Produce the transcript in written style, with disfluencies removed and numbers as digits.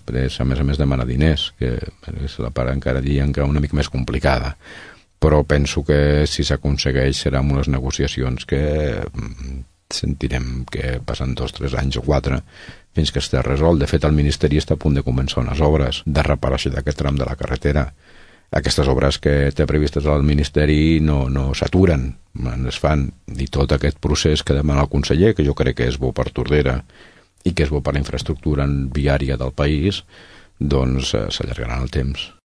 després, a més demana diners, que és la part encara diuen que una mica més complicada, però penso que si s'aconsegueix serà amb unes negociacions que sentirem que passen 2, 3 anys o 4 fins que estigui resolt. De fet, el Ministeri està a punt de començar unes obres de reparació d'aquest tram de la carretera. Aquestes obres que té previstes al Ministeri no s'aturen, es fan, i tot aquest procés que demana el conseller, que jo crec que és bo per Tordera i que és bo per la infraestructura viària del país, doncs s'allargarà en el temps.